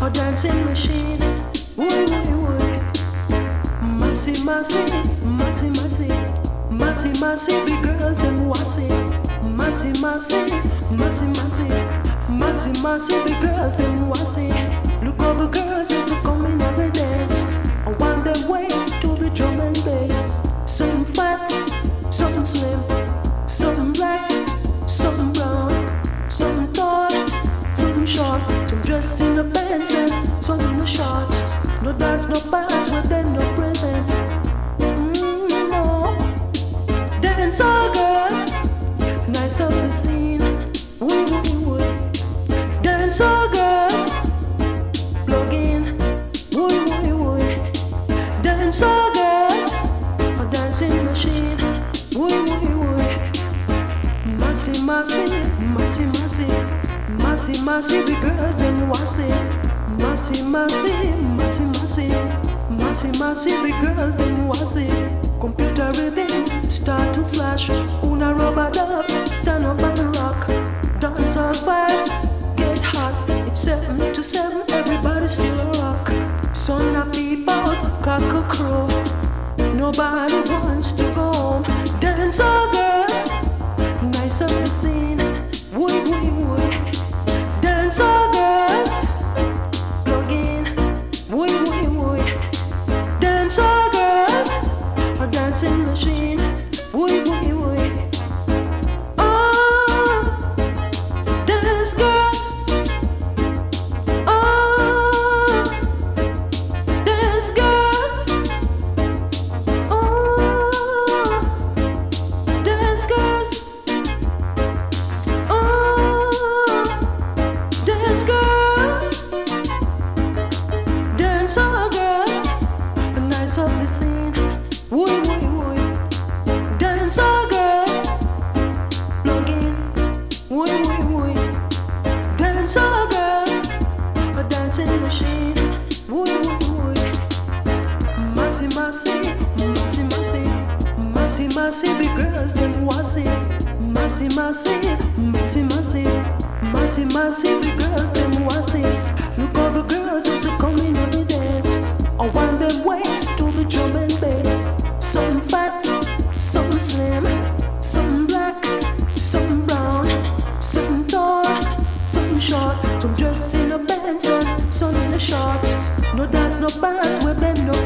a dancing machine. Woo, woo, woo. Massy, massy, massy, massy, massy, massy, big girls and wassy. Massy, massy, massy, massy, massy, massy, big girls and wassy. Look all the girls just coming on the dance. I want them waist to the drum and bass. Some fat, some slim, some black, some brown, some tall, some short, some dressed in a pants and some in a short. No dance, no pass, but then no present. No. Dance all girls, nice on the scene. Woo, woo, woo. Dance all girls, plug in. Woo, woo, woo. Dance all girls, a dancing machine. Woo, woo, woo. Massy, massy, massy, massy, massy, massy, big girls and wassy. Massy, massy, massy, massy, massy, massy, big girls and wassy. Computer rhythm start to flash. Una rubber dub, stand up and rock. Dance all vibes, get hot. It's 7 to 7, everybody still rock. Sun up people, cock a crow. Nobody wants to go home. Dance all girls, nice on the scene. Woy, woy, woy. Dance all girls, plug in. Woy, woy, woy. Dance all girls, a dancing machine. Woy, woy, woy. Oh, dance girls. Oh, dance girls. Oh, dance girls. Oh, dance girls. Dance all girls, a nice of the scene. Woy, woy, woy. Dance all girls, plug in. Woy, woy, woy. Dance all girls, a dancing machine. Woy, woy, woy. Massy, massy, massy, massy, massy, massy, big girls them wassy. Massy, massy, massy, massy, massy, massy, big girls them wassy. Look all the girls just coming on the dance. I want them waist to the drum and bass. Some fat, some slim, some black, some brown, some tall, some short, some dressed in a pants and some in a short. No dance, no pass, we bend no